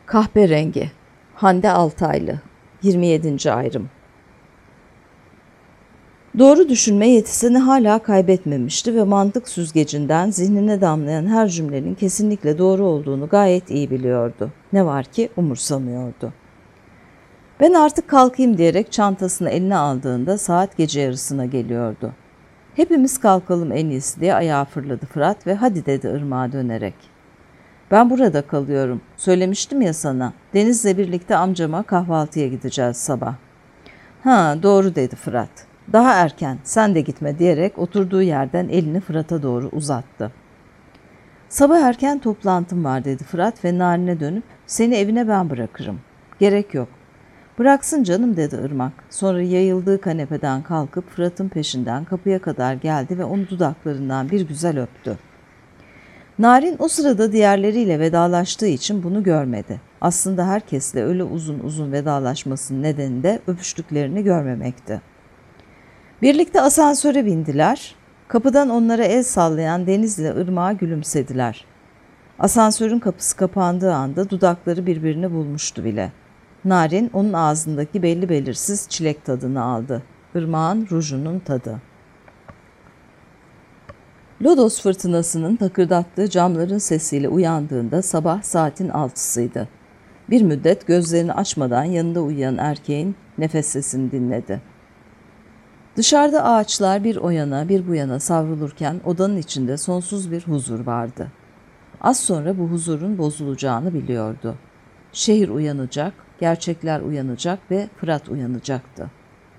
Kahverengi. Hande Altaylı. 27. ayrım. Doğru düşünme yetisini hala kaybetmemişti ve mantık süzgecinden zihnine damlayan her cümlenin kesinlikle doğru olduğunu gayet iyi biliyordu. Ne var ki umursamıyordu. Ben artık kalkayım diyerek çantasını eline aldığında saat gece yarısına geliyordu. Hepimiz kalkalım en iyisi diye ayağa fırladı Fırat ve hadi dedi Irmak'a dönerek. Ben burada kalıyorum. Söylemiştim ya sana. Deniz'le birlikte amcama kahvaltıya gideceğiz sabah. Ha doğru dedi Fırat. Daha erken sen de gitme diyerek oturduğu yerden elini Fırat'a doğru uzattı. Sabah erken toplantım var dedi Fırat ve Narin'e dönüp seni evine ben bırakırım. Gerek yok. Bıraksın canım dedi Irmak. Sonra yayıldığı kanepeden kalkıp Fırat'ın peşinden kapıya kadar geldi ve onu dudaklarından bir güzel öptü. Narin o sırada diğerleriyle vedalaştığı için bunu görmedi. Aslında herkesle öyle uzun uzun vedalaşmasının nedeni de öpüştüklerini görmemekti. Birlikte asansöre bindiler. Kapıdan onlara el sallayan Deniz'le Irmak'a gülümsediler. Asansörün kapısı kapandığı anda dudakları birbirini bulmuştu bile. Narin onun ağzındaki belli belirsiz çilek tadını aldı. Irmak'ın rujunun tadı. Lodos fırtınasının takırdattığı camların sesiyle uyandığında sabah saatin 6'sıydı. Bir müddet gözlerini açmadan yanında uyuyan erkeğin nefes sesini dinledi. Dışarıda ağaçlar bir o yana bir bu yana savrulurken odanın içinde sonsuz bir huzur vardı. Az sonra bu huzurun bozulacağını biliyordu. Şehir uyanacak, gerçekler uyanacak ve Fırat uyanacaktı.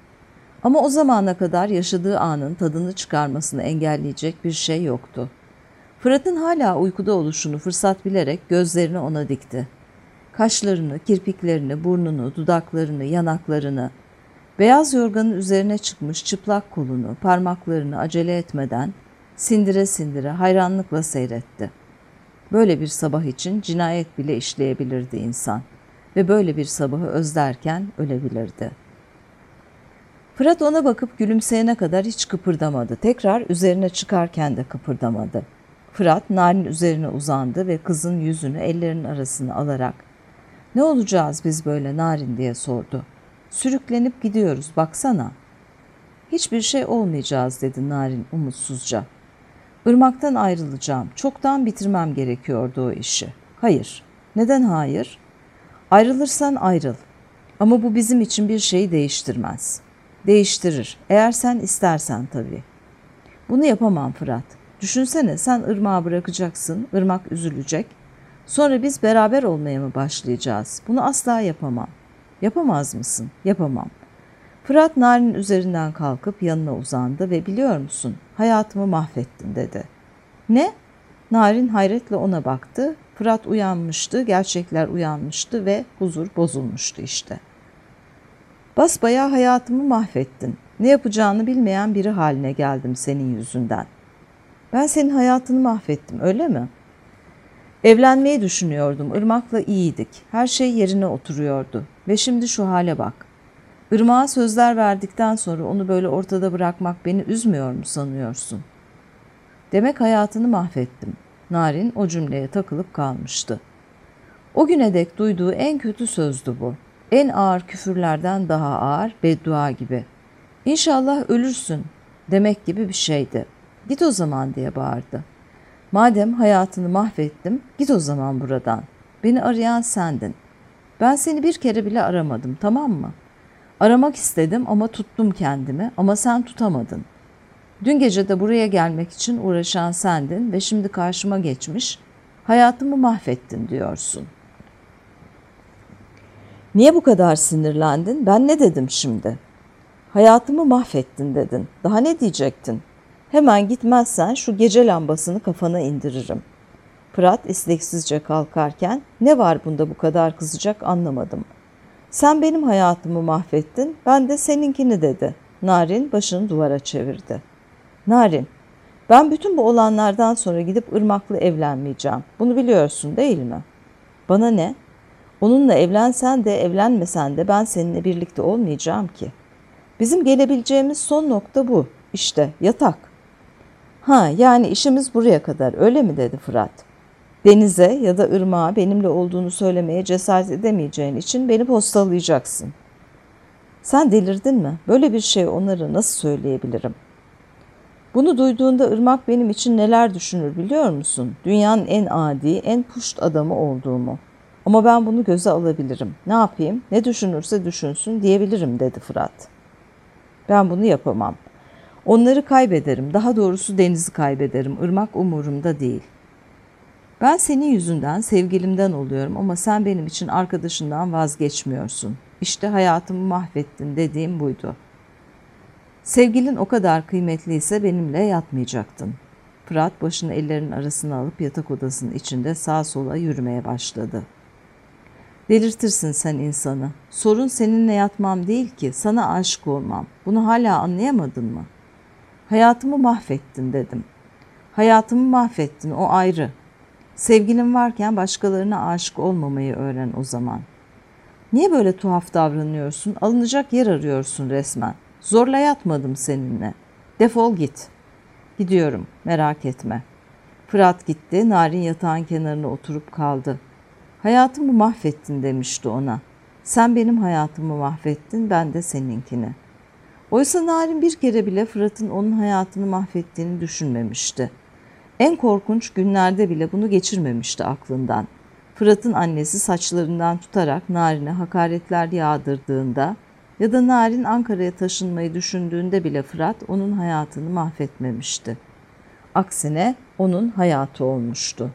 Ama o zamana kadar yaşadığı anın tadını çıkarmasını engelleyecek bir şey yoktu. Fırat'ın hala uykuda oluşunu fırsat bilerek gözlerini ona dikti. Kaşlarını, kirpiklerini, burnunu, dudaklarını, yanaklarını, beyaz yorganın üzerine çıkmış çıplak kolunu, parmaklarını acele etmeden sindire sindire hayranlıkla seyretti. Böyle bir sabah için cinayet bile işleyebilirdi insan ve böyle bir sabahı özlerken ölebilirdi. Fırat ona bakıp gülümseyene kadar hiç kıpırdamadı. Tekrar üzerine çıkarken de kıpırdamadı. Fırat Narin üzerine uzandı ve kızın yüzünü ellerinin arasına alarak "Ne olacağız biz böyle Narin?" diye sordu. "Sürüklenip gidiyoruz baksana." "Hiçbir şey olmayacağız." dedi Narin umutsuzca. "Irmak'tan ayrılacağım. Çoktan bitirmem gerekiyordu o işi." "Hayır." "Neden hayır?" "Ayrılırsan ayrıl. Ama bu bizim için bir şeyi değiştirmez." "Değiştirir. Eğer sen istersen tabii." "Bunu yapamam Fırat. Düşünsene sen Irmak'ı bırakacaksın, Irmak üzülecek. Sonra biz beraber olmaya mı başlayacağız? Bunu asla yapamam." "Yapamaz mısın?" "Yapamam." Fırat Narin'in üzerinden kalkıp yanına uzandı ve "Biliyor musun, hayatımı mahvettin." dedi. "Ne?" Narin hayretle ona baktı. Fırat uyanmıştı, gerçekler uyanmıştı ve huzur bozulmuştu işte. "Basbayağı hayatımı mahvettin. Ne yapacağını bilmeyen biri haline geldim senin yüzünden." "Ben senin hayatını mahvettim, öyle mi?" "Evlenmeyi düşünüyordum. Irmak'la iyiydik. Her şey yerine oturuyordu. Ve şimdi şu hale bak. Irmak'a sözler verdikten sonra onu böyle ortada bırakmak beni üzmüyor mu sanıyorsun?" "Demek hayatını mahvettim." Narin o cümleye takılıp kalmıştı. O güne dek duyduğu en kötü sözdü bu. En ağır küfürlerden daha ağır, beddua gibi. "İnşallah ölürsün" demek gibi bir şeydi. "Git o zaman" diye bağırdı. "Madem hayatını mahvettim, git o zaman buradan. Beni arayan sendin. Ben seni bir kere bile aramadım, tamam mı? Aramak istedim ama tuttum kendimi, ama sen tutamadın. Dün gece de buraya gelmek için uğraşan sendin ve şimdi karşıma geçmiş, hayatımı mahvettin diyorsun." "Niye bu kadar sinirlendin? Ben ne dedim şimdi?" "Hayatımı mahvettin dedin. Daha ne diyecektin? Hemen gitmezsen şu gece lambasını kafana indiririm." Fırat isteksizce kalkarken "Ne var bunda bu kadar kızacak anlamadım." "Sen benim hayatımı mahvettin, ben de seninkini" dedi. Narin başını duvara çevirdi. "Narin, ben bütün bu olanlardan sonra gidip Irmak'la evlenmeyeceğim. Bunu biliyorsun değil mi?" "Bana ne? Onunla evlensen de evlenmesen de ben seninle birlikte olmayacağım ki. Bizim gelebileceğimiz son nokta bu. İşte yatak." "Ha yani işimiz buraya kadar öyle mi?" dedi Fırat. Denize ya da ırmağa benimle olduğunu söylemeye cesaret edemeyeceğin için beni postalayacaksın. Sen delirdin mi? Böyle bir şey onlara nasıl söyleyebilirim? Bunu duyduğunda ırmak benim için neler düşünür biliyor musun? Dünyanın en adi, en puşt adamı olduğumu. Ama ben bunu göze alabilirim. Ne yapayım? Ne düşünürse düşünsün diyebilirim dedi Fırat. Ben bunu yapamam. Onları kaybederim. Daha doğrusu denizi kaybederim. Irmak umurumda değil. Ben senin yüzünden sevgilimden oluyorum ama sen benim için arkadaşından vazgeçmiyorsun. İşte hayatımı mahvettin dediğim buydu. Sevgilin o kadar kıymetliyse benimle yatmayacaktın. Fırat başını ellerinin arasına alıp yatak odasının içinde sağa sola yürümeye başladı. Delirtirsin sen insanı. Sorun seninle yatmam değil ki, sana aşık olmam. Bunu hala anlayamadın mı? Hayatımı mahvettin dedim. Hayatımı mahvettin, o ayrı. Sevgilin varken başkalarına aşık olmamayı öğren o zaman. Niye böyle tuhaf davranıyorsun? Alınacak yer arıyorsun resmen. Zorla yatmadım seninle. Defol git. Gidiyorum, merak etme. Fırat gitti, Narin yatağın kenarına oturup kaldı. Hayatımı mahvettin demişti ona. Sen benim hayatımı mahvettin, ben de seninkini. Oysa Narin bir kere bile Fırat'ın onun hayatını mahvettiğini düşünmemişti. En korkunç günlerde bile bunu geçirmemişti aklından. Fırat'ın annesi saçlarından tutarak Narin'e hakaretler yağdırdığında ya da Narin Ankara'ya taşınmayı düşündüğünde bile Fırat onun hayatını mahvetmemişti. Aksine onun hayatı olmuştu.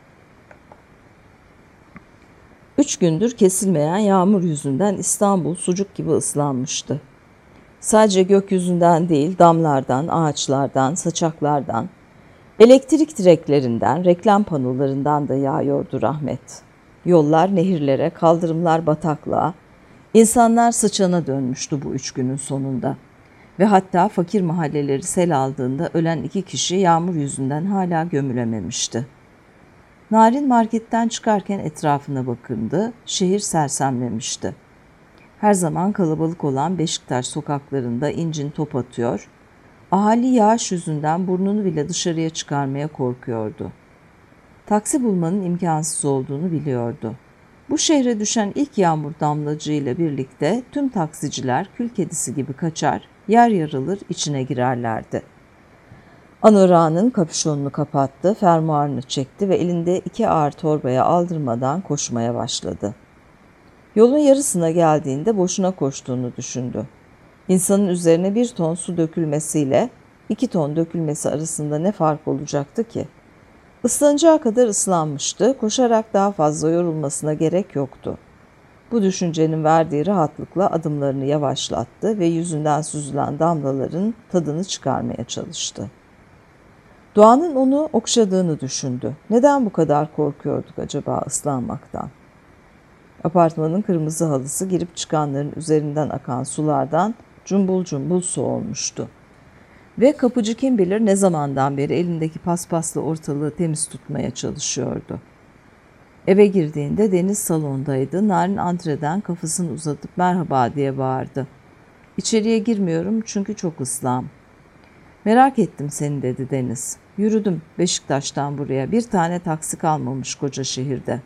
3 gündür kesilmeyen yağmur yüzünden İstanbul sucuk gibi ıslanmıştı. Sadece gökyüzünden değil, damlardan, ağaçlardan, saçaklardan, elektrik direklerinden, reklam panolarından da yağıyordu rahmet. Yollar nehirlere, kaldırımlar bataklığa, insanlar sıçana dönmüştü bu 3 günün sonunda. Ve hatta fakir mahalleleri sel aldığında ölen 2 kişi yağmur yüzünden hala gömülememişti. Narin marketten çıkarken etrafına bakındı, şehir sersemlemişti. Her zaman kalabalık olan Beşiktaş sokaklarında incin top atıyor, ahali yağış yüzünden burnunu bile dışarıya çıkarmaya korkuyordu. Taksi bulmanın imkansız olduğunu biliyordu. Bu şehre düşen ilk yağmur damlacığıyla birlikte tüm taksiciler kül kedisi gibi kaçar, yer yarılır içine girerlerdi. Anorağının kapüşonunu kapattı, fermuarını çekti ve elinde 2 ağır torbaya aldırmadan koşmaya başladı. Yolun yarısına geldiğinde boşuna koştuğunu düşündü. İnsanın üzerine 1 ton su dökülmesiyle 2 ton dökülmesi arasında ne fark olacaktı ki? Islanacağı kadar ıslanmıştı, koşarak daha fazla yorulmasına gerek yoktu. Bu düşüncenin verdiği rahatlıkla adımlarını yavaşlattı ve yüzünden süzülen damlaların tadını çıkarmaya çalıştı. Doğanın onu okşadığını düşündü. Neden bu kadar korkuyorduk acaba ıslanmaktan? Apartmanın kırmızı halısı girip çıkanların üzerinden akan sulardan cumbul cumbul su olmuştu. Ve kapıcı kim bilir ne zamandan beri elindeki paspasla ortalığı temiz tutmaya çalışıyordu. Eve girdiğinde Deniz salondaydı. Narin antreden kafasını uzatıp merhaba diye bağırdı. İçeriye girmiyorum çünkü çok ıslahım. Merak ettim seni dedi Deniz. Yürüdüm Beşiktaş'tan buraya. Bir tane taksi kalmamış koca şehirde.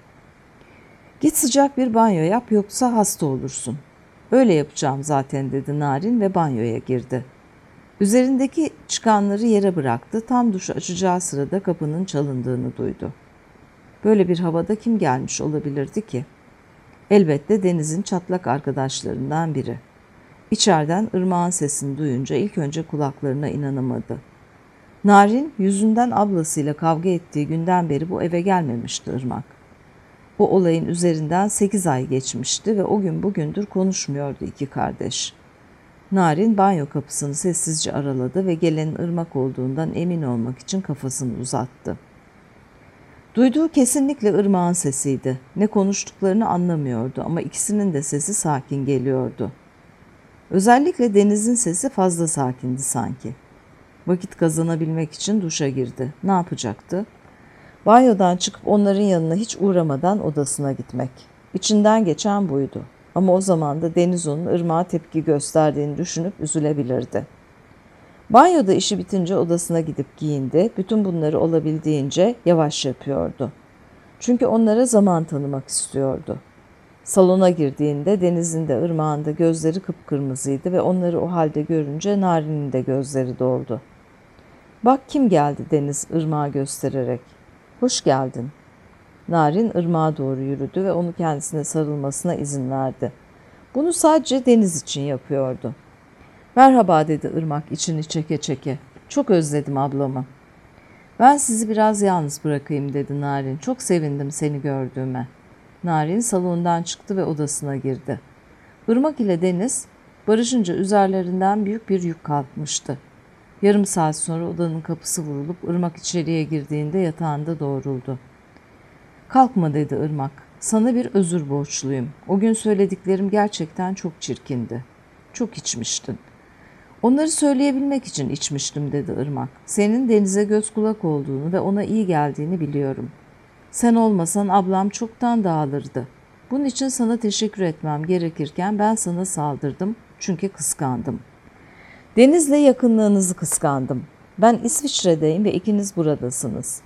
Git sıcak bir banyo yap yoksa hasta olursun. Öyle yapacağım zaten dedi Narin ve banyoya girdi. Üzerindeki çıkanları yere bıraktı. Tam duşu açacağı sırada kapının çalındığını duydu. Böyle bir havada kim gelmiş olabilirdi ki? Elbette Deniz'in çatlak arkadaşlarından biri. İçeriden ırmağın sesini duyunca ilk önce kulaklarına inanamadı. Narin yüzünden ablasıyla kavga ettiği günden beri bu eve gelmemişti Irmak. Bu olayın üzerinden 8 ay geçmişti ve o gün bugündür konuşmuyordu 2 kardeş. Narin banyo kapısını sessizce araladı ve gelenin Irmak olduğundan emin olmak için kafasını uzattı. Duyduğu kesinlikle Irmak'ın sesiydi. Ne konuştuklarını anlamıyordu ama ikisinin de sesi sakin geliyordu. Özellikle Deniz'in sesi fazla sakindi sanki. Vakit kazanabilmek için duşa girdi. Ne yapacaktı? Banyodan çıkıp onların yanına hiç uğramadan odasına gitmek. İçinden geçen buydu. Ama o zaman da Deniz onun Irmak'a tepki gösterdiğini düşünüp üzülebilirdi. Banyoda işi bitince odasına gidip giyindi. Bütün bunları olabildiğince yavaş yapıyordu. Çünkü onlara zaman tanımak istiyordu. Salona girdiğinde Deniz'in de Irmak'ın da gözleri kıpkırmızıydı ve onları o halde görünce Narin'in de gözleri doldu. "Bak kim geldi," Deniz Irmak'a göstererek. "Hoş geldin." Narin Irmak'a doğru yürüdü ve onu kendisine sarılmasına izin verdi. Bunu sadece Deniz için yapıyordu. "Merhaba," dedi Irmak içini çeke çeke. "Çok özledim ablamı." "Ben sizi biraz yalnız bırakayım," dedi Narin. "Çok sevindim seni gördüğüme." Narin salondan çıktı ve odasına girdi. Irmak ile Deniz barışınca üzerlerinden büyük bir yük kalkmıştı. Yarım saat sonra odanın kapısı vurulup Irmak içeriye girdiğinde yatağında doğruldu. "Kalkma," dedi Irmak. "Sana bir özür borçluyum. O gün söylediklerim gerçekten çok çirkindi. Çok içmiştin." "Onları söyleyebilmek için içmiştim," dedi Irmak. "Senin Deniz'e göz kulak olduğunu ve ona iyi geldiğini biliyorum. Sen olmasan ablam çoktan dağılırdı. Bunun için sana teşekkür etmem gerekirken ben sana saldırdım çünkü kıskandım. Deniz'le yakınlığınızı kıskandım. Ben İsviçre'deyim ve ikiniz buradasınız.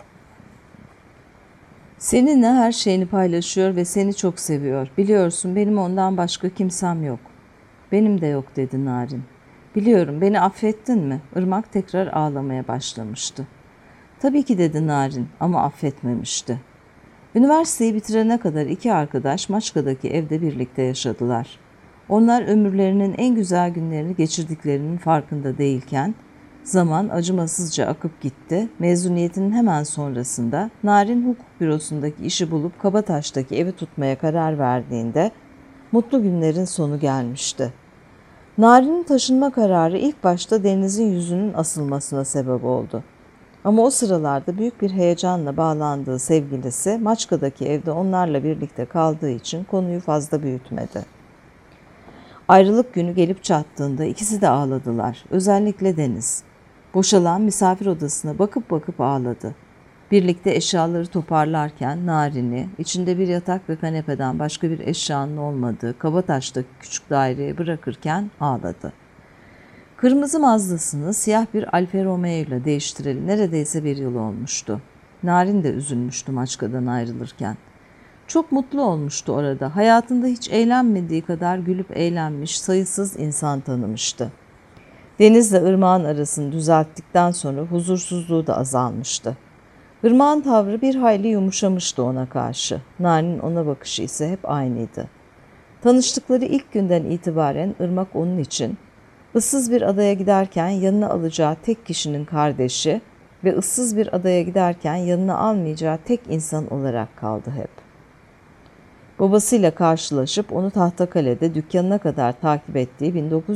Seninle her şeyini paylaşıyor ve seni çok seviyor. Biliyorsun benim ondan başka kimsem yok." "Benim de yok," dedi Narin. "Biliyorum, beni affettin mi?" Irmak tekrar ağlamaya başlamıştı. "Tabii ki," dedi Narin, ama affetmemişti. Üniversiteyi bitirene kadar iki arkadaş Maçka'daki evde birlikte yaşadılar. Onlar ömürlerinin en güzel günlerini geçirdiklerinin farkında değilken zaman acımasızca akıp gitti. Mezuniyetinin hemen sonrasında Narin hukuk bürosundaki işi bulup Kabataş'taki evi tutmaya karar verdiğinde mutlu günlerin sonu gelmişti. Narin'in taşınma kararı ilk başta Deniz'in yüzünün asılmasına sebep oldu. Ama o sıralarda büyük bir heyecanla bağlandığı sevgilisi Maçka'daki evde onlarla birlikte kaldığı için konuyu fazla büyütmedi. Ayrılık günü gelip çattığında ikisi de ağladılar. Özellikle Deniz. Boşalan misafir odasına bakıp bakıp ağladı. Birlikte eşyaları toparlarken Narin'i içinde bir yatak ve kanepeden başka bir eşyanın olmadığı Kabataş'taki küçük daireye bırakırken ağladı. Kırmızı Mazda'sını siyah bir Alfa Romeo ile değiştireli neredeyse bir yıl olmuştu. Narin de üzülmüştü Maçka'dan ayrılırken. Çok mutlu olmuştu orada. Hayatında hiç eğlenmediği kadar gülüp eğlenmiş, sayısız insan tanımıştı. Deniz'le Irmak'ın arasını düzelttikten sonra huzursuzluğu da azalmıştı. Irmak'ın tavrı bir hayli yumuşamıştı ona karşı. Narin'in ona bakışı ise hep aynıydı. Tanıştıkları ilk günden itibaren Irmak onun için ıssız bir adaya giderken yanına alacağı tek kişinin kardeşi ve ıssız bir adaya giderken yanına almayacağı tek insan olarak kaldı hep. Babasıyla karşılaşıp onu Tahtakale'de dükkanına kadar takip ettiği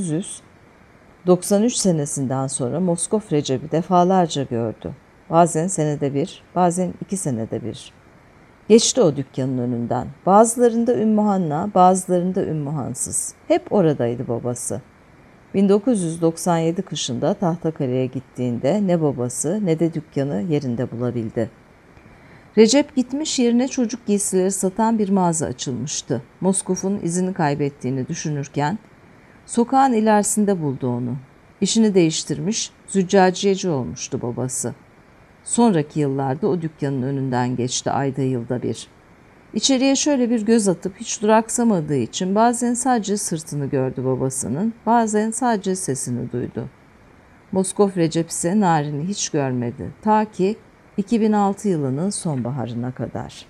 1993 senesinden sonra Moskov Recep'i defalarca gördü. Bazen senede bir, bazen 2 senede bir. Geçti o dükkanın önünden. Bazılarında Ümmühan'la, bazılarında Ümmühansız. Hep oradaydı babası. 1997 kışında Tahtakale'ye gittiğinde ne babası ne de dükkanı yerinde bulabildi. Recep gitmiş, yerine çocuk giysileri satan bir mağaza açılmıştı. Moskov'un izini kaybettiğini düşünürken sokağın ilerisinde buldu onu. İşini değiştirmiş, züccaciyeci olmuştu babası. Sonraki yıllarda o dükkanın önünden geçti ayda yılda bir. İçeriye şöyle bir göz atıp hiç duraksamadığı için bazen sadece sırtını gördü babasının, bazen sadece sesini duydu. Moskov Recep ise Narin'i hiç görmedi. Ta ki 2006 yılının sonbaharına kadar.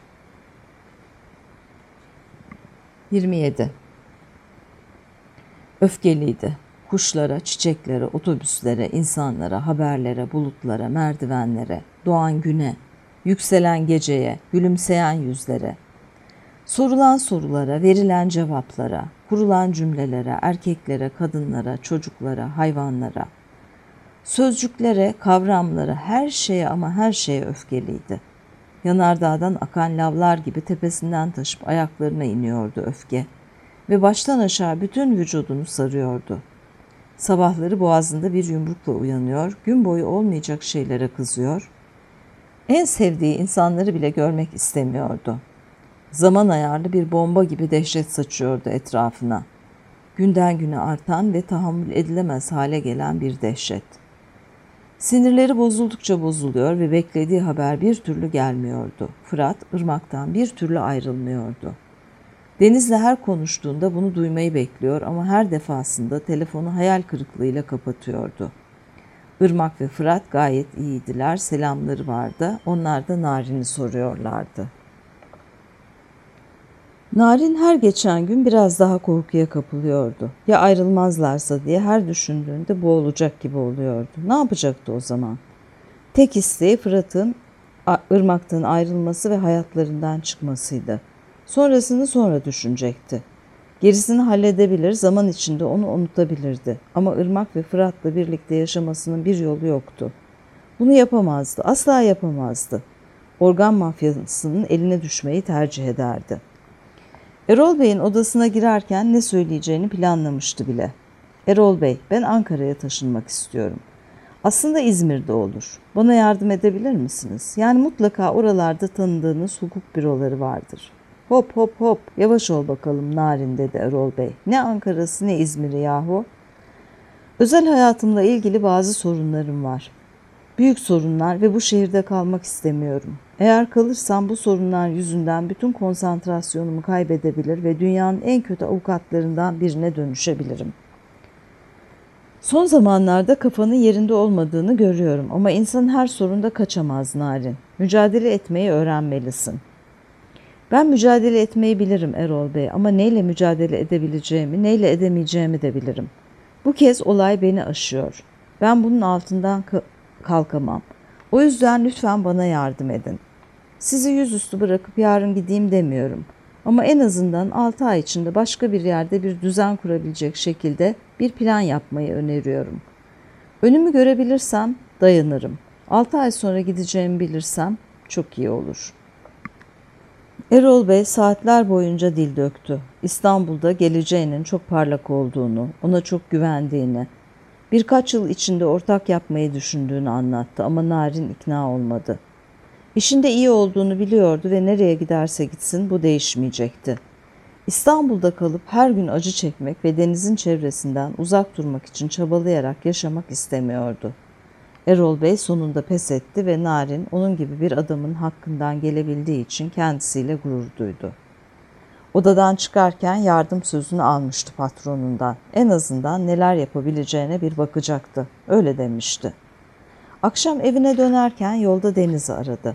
27. Öfkeliydi. Kuşlara, çiçeklere, otobüslere, insanlara, haberlere, bulutlara, merdivenlere, doğan güne, yükselen geceye, gülümseyen yüzlere, sorulan sorulara, verilen cevaplara, kurulan cümlelere, erkeklere, kadınlara, çocuklara, hayvanlara, sözcüklere, kavramlara, her şeye ama her şeye öfkeliydi. Yanardağdan akan lavlar gibi tepesinden taşıp ayaklarına iniyordu öfke ve baştan aşağı bütün vücudunu sarıyordu. Sabahları boğazında bir yumrukla uyanıyor, gün boyu olmayacak şeylere kızıyor, en sevdiği insanları bile görmek istemiyordu. Zaman ayarlı bir bomba gibi dehşet saçıyordu etrafına. Günden güne artan ve tahammül edilemez hale gelen bir dehşet. Sinirleri bozuldukça bozuluyor ve beklediği haber bir türlü gelmiyordu. Fırat, ırmaktan bir türlü ayrılmıyordu. Deniz'le her konuştuğunda bunu duymayı bekliyor ama her defasında telefonu hayal kırıklığıyla kapatıyordu. Irmak ve Fırat gayet iyiydiler, selamları vardı. Onlar da Narin'i soruyorlardı. Narin her geçen gün biraz daha korkuya kapılıyordu. Ya ayrılmazlarsa diye her düşündüğünde boğulacak gibi oluyordu. Ne yapacaktı o zaman? Tek isteği Fırat'ın Irmak'tan ayrılması ve hayatlarından çıkmasıydı. Sonrasını sonra düşünecekti. Gerisini halledebilir, zaman içinde onu unutabilirdi. Ama Irmak ve Fırat'la birlikte yaşamasının bir yolu yoktu. Bunu yapamazdı, asla yapamazdı. Organ mafyasının eline düşmeyi tercih ederdi. Erol Bey'in odasına girerken ne söyleyeceğini planlamıştı bile. Erol Bey, ben Ankara'ya taşınmak istiyorum. Aslında İzmir'de olur. Bana yardım edebilir misiniz? Yani mutlaka oralarda tanıdığınız hukuk büroları vardır. Hop hop hop, yavaş ol bakalım Narin, dedi Erol Bey. Ne Ankara'sı ne İzmir'i yahu. Özel hayatımla ilgili bazı sorunlarım var. Büyük sorunlar ve bu şehirde kalmak istemiyorum. Eğer kalırsam bu sorunlar yüzünden bütün konsantrasyonumu kaybedebilir ve dünyanın en kötü avukatlarından birine dönüşebilirim. Son zamanlarda kafanın yerinde olmadığını görüyorum ama insan her sorunda kaçamaz Narin. Mücadele etmeyi öğrenmelisin. Ben mücadele etmeyi bilirim Erol Bey ama neyle mücadele edebileceğimi, neyle edemeyeceğimi de bilirim. Bu kez olay beni aşıyor. Ben bunun altından kalkamam. O yüzden lütfen bana yardım edin. Sizi yüzüstü bırakıp yarın gideyim demiyorum. Ama en azından 6 ay içinde başka bir yerde bir düzen kurabilecek şekilde bir plan yapmayı öneriyorum. Önümü görebilirsem dayanırım. 6 ay sonra gideceğimi bilirsem çok iyi olur. Erol Bey saatler boyunca dil döktü. İstanbul'da geleceğinin çok parlak olduğunu, ona çok güvendiğini, birkaç yıl içinde ortak yapmayı düşündüğünü anlattı ama Narin ikna olmadı. İşinde iyi olduğunu biliyordu ve nereye giderse gitsin bu değişmeyecekti. İstanbul'da kalıp her gün acı çekmek ve denizin çevresinden uzak durmak için çabalayarak yaşamak istemiyordu. Erol Bey sonunda pes etti ve Narin onun gibi bir adamın hakkından gelebildiği için kendisiyle gurur duydu. Odadan çıkarken yardım sözünü almıştı patronundan. En azından neler yapabileceğine bir bakacaktı. Öyle demişti. Akşam evine dönerken yolda Deniz'i aradı.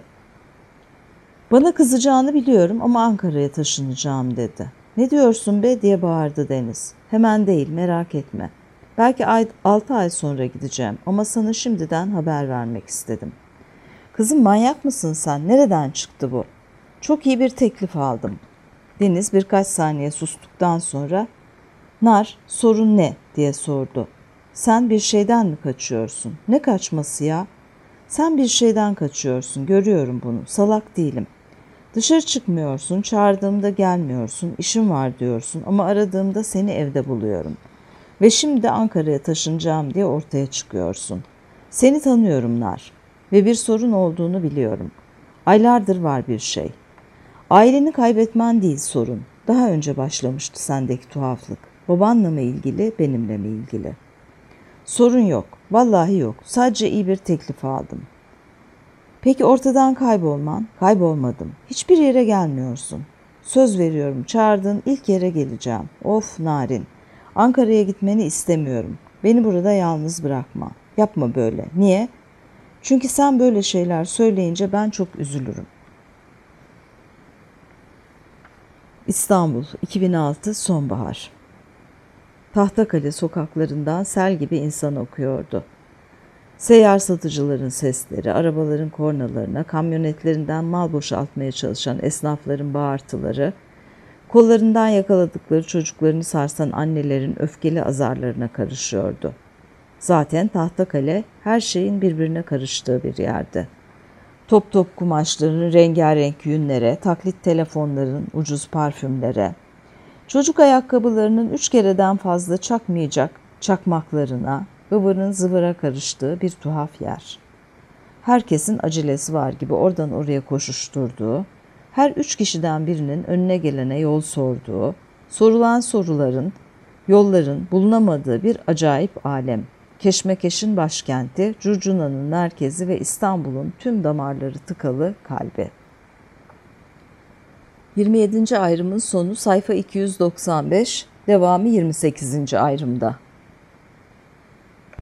Bana kızacağını biliyorum ama Ankara'ya taşınacağım dedi. Ne diyorsun be diye bağırdı Deniz. Hemen değil, merak etme. Belki 6 ay sonra gideceğim ama sana şimdiden haber vermek istedim. Kızım manyak mısın sen? Nereden çıktı bu? Çok iyi bir teklif aldım. Deniz birkaç saniye sustuktan sonra Nar, sorun ne diye sordu. Sen bir şeyden mi kaçıyorsun? Ne kaçması ya? Sen bir şeyden kaçıyorsun, görüyorum bunu. Salak değilim. Dışarı çıkmıyorsun, çağırdığımda gelmiyorsun, işim var diyorsun ama aradığımda seni evde buluyorum. Ve şimdi Ankara'ya taşınacağım diye ortaya çıkıyorsun. Seni tanıyorum Nar ve bir sorun olduğunu biliyorum. Aylardır var bir şey. Aileni kaybetmen değil sorun. Daha önce başlamıştı sendeki tuhaflık. Babanla mı ilgili, benimle mi ilgili? Sorun yok, vallahi yok. Sadece iyi bir teklif aldım. Peki ortadan kaybolman? Kaybolmadım. Hiçbir yere gelmiyorsun. Söz veriyorum, çağırdığın ilk yere geleceğim. Of Narin, Ankara'ya gitmeni istemiyorum. Beni burada yalnız bırakma. Yapma böyle. Niye? Çünkü sen böyle şeyler söyleyince ben çok üzülürüm. İstanbul, 2006 sonbahar. Tahtakale sokaklarından sel gibi insan okuyordu. Seyyar satıcıların sesleri, arabaların kornalarına, kamyonetlerinden mal boşaltmaya çalışan esnafların bağırtıları, kollarından yakaladıkları çocuklarını sarsan annelerin öfkeli azarlarına karışıyordu. Zaten Tahtakale her şeyin birbirine karıştığı bir yerdi. Top top kumaşların rengarenk yünlere, taklit telefonların ucuz parfümlere, çocuk ayakkabılarının 3 kereden fazla çakmayacak çakmaklarına, ıvırın zıvıra karıştığı bir tuhaf yer. Herkesin acelesi var gibi oradan oraya koşuşturduğu, her 3 kişiden birinin önüne gelene yol sorduğu, sorulan soruların, yolların bulunamadığı bir acayip alem. Keşmekeş'in başkenti, curcunanın merkezi ve İstanbul'un tüm damarları tıkalı kalbi. 27. ayrımın sonu sayfa 295, devamı 28. ayrımda.